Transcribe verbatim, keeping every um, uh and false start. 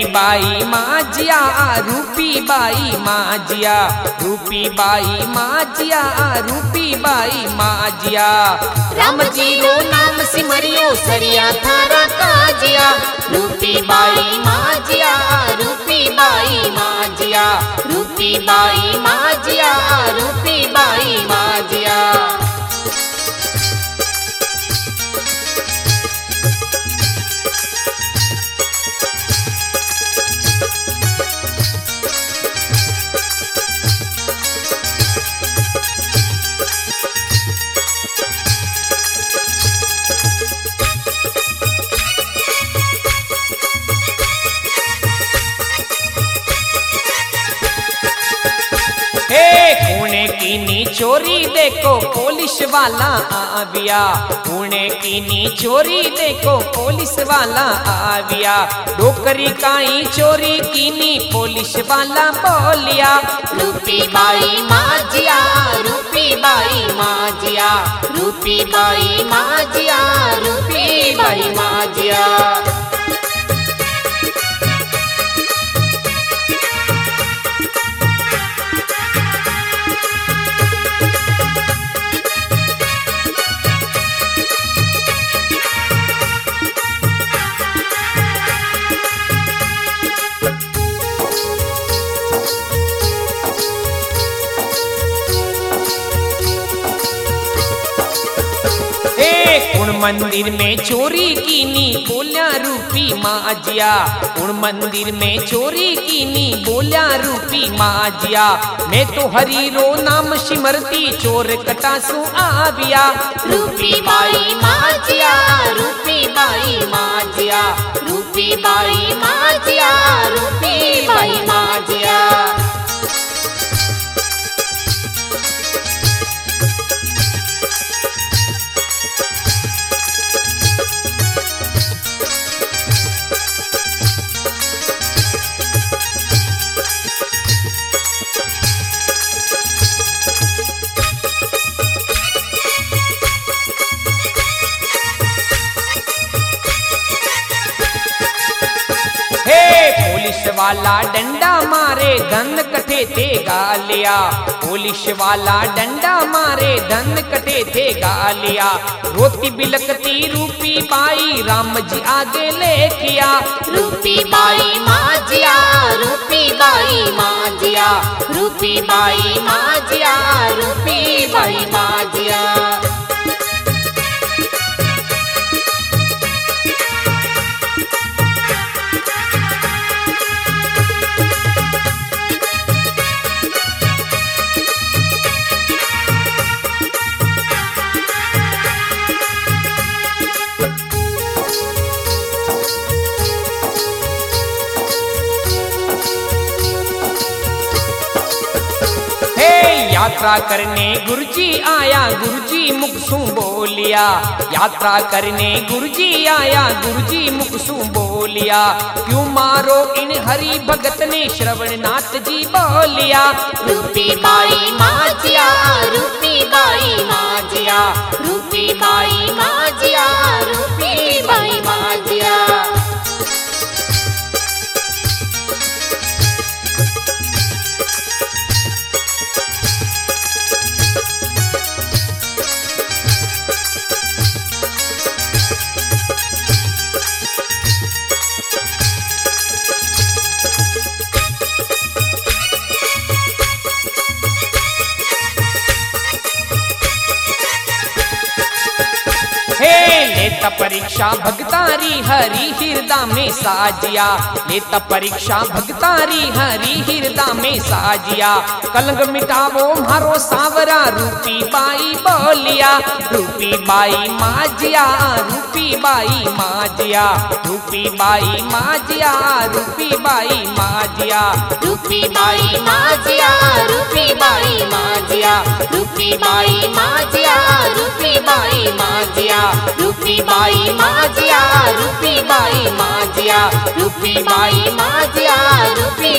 बाई माजिया रूपी बाई माजिया रूपी बाई माजिया रूपी बाई माजिया। राम जी रो नाम सिमरियो सरिया थारा काजिया। रूपी बाई माजिया रूपी बाई माजिया रूपी बाई माजिया रूपी बाई माजिया। पुणे की नी चोरी देखो पुलिस वाला आविया। पुणे की नी चोरी देखो पुलिस वाला आविया। डोकरी काई चोरी की नी पुलिस वाला बोलिया। रूपी बाई माजिया रूपी बाई माजिया रूपी बाई माजिया रूपी बाई माजिया। उन मंदिर में चोरी की नी बोलिया रूपी माजिया। उन मंदिर में चोरी की नी बोलिया रूपी माजिया। मैं तो हरी रो नाम सिमरती चोर कटासू आविया। रूपी बाई माजिया रूपी बाई माजिया रूपी बाई माजिया रूपी बाई माजिया। पुलिस वाला डंडा मारे धन कटे थे गालिया। पुलिस वाला डंडा मारे धन कटे थे गालिया। रोती बिलकती रूपी बाई राम जी आगे ले किया। रूपी बाई माजिया रूपी बाई माजिया रूपी बाई माजिया रूपी बाई माजिया। यात्रा करने गुरुजी आया गुरुजी मुख सू बोलिया। यात्रा करने गुरुजी आया गुरुजी मुख सू बोलिया। क्यों मारो इन हरि भगत ने श्रवण नाथ जी बोलिया। रूपी बाई माजिया रूपी बाई माजिया रूपी बाई माजिया रूपी बाई माजिया। लेता परीक्षा भगतारी हरि हृदय में साजिया। लेता परीक्षा भगतारी हरि हृदय में साजिया। कलंग मिटावो मारो सावरा रूपी बाई बोलिया। रूपी बाई माजिया रूपी बाई माजिया रूपी बाई माजिया रूपी बाई माजिया रूपी बाई माजिया रूपी बाई माजिया रूपी बाई माजिया रूपी बाई माजिया रूपी बाई माजिया रूपी बाई माजिया रूपी बाई माजिया रूपी